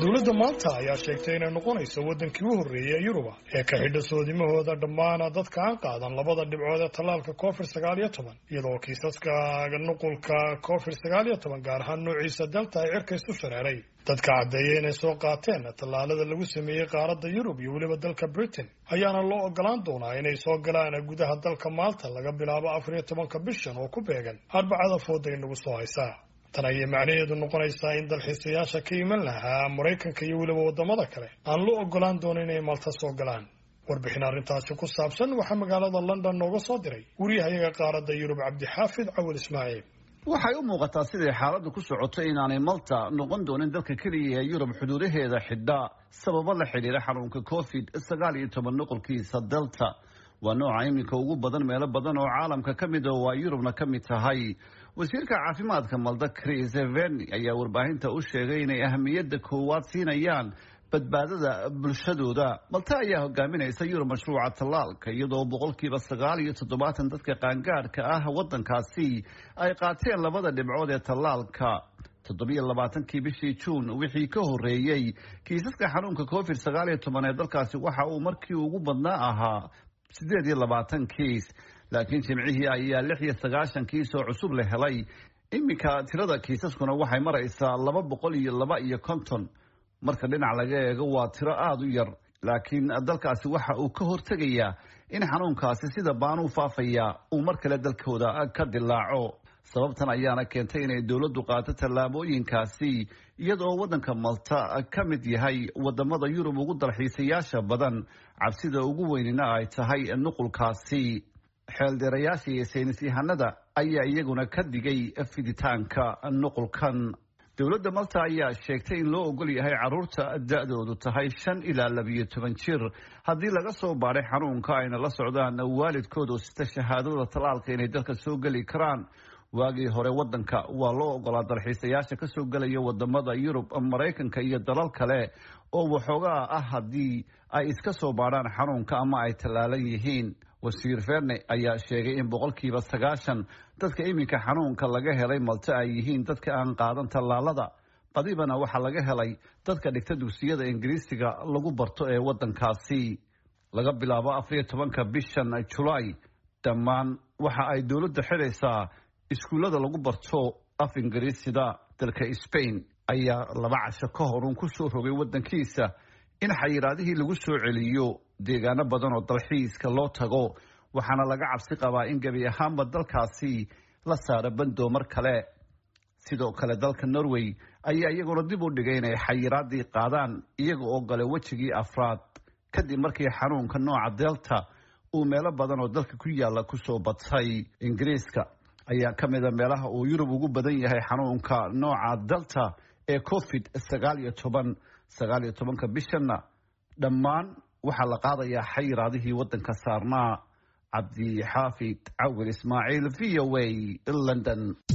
dowladda maanta ayaa sheegtay inay noqonayso wadankii u horreeyay ee Yuruba ee ka xidha soodimahooda dhammaan dadka aan qaadan labada dhibcood ee tallaalka COVID-19 iyadoo kiisaska nuqulka COVID-19 gaar ahaan noociisa Delta ay cirka isu shareeray. Dadka caddeeyay inay soo qaateen tallaalada lagu sameeyay qaaradda Yurub iyo weliba dalka Britain ayaana loo ogolaan doonaa inay soo galaan gudaha dalka Malta laga bilaabo 14 bishan oo ku beegan Arbacada fooda inagu soo haysa. tan ayay macnaheedu noqonaysaa in dalxiisayaasha ka iman lahaa Mareykanka iyo weliba wadamada kale aan loo ogolaan doonin inay Malta soo galaan. Warbixin arrintaasi ku saabsan waxaa magaalada London nooga soo diray wariyahayaga qaaradda Yurub Cabdixaafid Cawil Ismaaciil. waxay u muuqataa sidii xaaladdu ku socotay inaanay Malta noqon doonin dalka kaliya ee Yurub xuduudaheeda xidha sababo la xiriira xanuunka COVID-19 nuqulkiisa Delta. waa nooca iminka ugu badan meelo badan oo caalamka ka mid ah oo Yurubna ka mid tahay. wasiirka caafimaadka Malta Chris Evans ayaa warbaahinta u sheegay inay ahamiyadda koowaad siinayaan badbaadada bulshadooda. Malta ayaa hogaaminaysa Yurub mashruuca tallaalka iyadoo 97% dadka qaangaarka ah wadankaasi ay qaateen labada dhibcood ee tallaalka. 27 bishii Juun wixii ka horeeyay kiisaska xanuunka COVID-19 ee dalkaasi waxa uu markii ugu badnaa ahaa 28 kiis, laakiin jimcihii ayaa 96 kiis oo cusub la helay. iminka tirada kiisaskuna waxay maraysaa 252. marka dhinac laga eego waa tiro aad u yar, laakiin dalkaasi waxa uu ka hortegayaa in xanuunkaasi sida baan u faafaya uu mar kale dalkooda ka dilaaco. sababtan ayaana keentay inay dowladdu qaato tallaabooyinkaasi iyadoo wadanka Malta ka mid yahay wadamada Yurub ugu dalxiisayaasha badan. cabsida ugu weynina ay tahay nuqulkaasi. xeeldheerayaasha iyo saynisyahanada ayaa iyaguna ka digay fiditaanka nuqulkan. dowladda Malta ayaa sheegtay in loo ogol yahay caruurta da'doodu tahay 5 ilaa 12 jir haddii laga soo baaray xanuunka ayna la socdaan waalidkooda sita shahaadada tallaalka inay dalka soo geli karaan. waagii hore wadanka waa loo ogolaa dalxiisayaasha ka soo galaya wadamada Yurub, Mareykanka iyo dalal kale oo waxoogaa ah haddii ay iska soo baaraan xanuunka ama ay tallaalan yihiin. wasiir Verne ayaa sheegay in 90% dadka iminka xanuunka laga helay Malta ay yihiin dadka aan qaadan tallaalada. qadibana waxaa laga helay dadka dhigta dugsiyada Ingiriisiga lagu barto ee wadankaasi. laga bilaabo 14 bishan July dhammaan waxa ay dowladda xidhaysaa iskuulada lagu barto af Ingiriisida. dalka Spain ayaa 2 casho ka hor ku soo rogay wadankiisa in xayiraadihii lagu soo celiyo deegaano badan oo dalxiiska loo tago, waxaana laga cabsi qabaa in gabi ahaanba dalkaasi la saaro bando mar kale. sidoo kale dalka Norway ayaa iyaguna dib u dhigay inay xayiraadii qaadaan iyaga oo galay wajigii afraad kadib markii xanuunka nooca Delta uu meelo badan oo dalka ku yaala ku soo batay. Ingiriiska ayaa ka mid ah meelaha uu Yurub ugu badan yahay xanuunka nooca Delta ee COVID-19. 19 bishanna dhammaan waxaa la qaadayaa xayiraadihii wadanka saarnaa. Cabdixaafid Cawil Ismaaciil, VOA, London.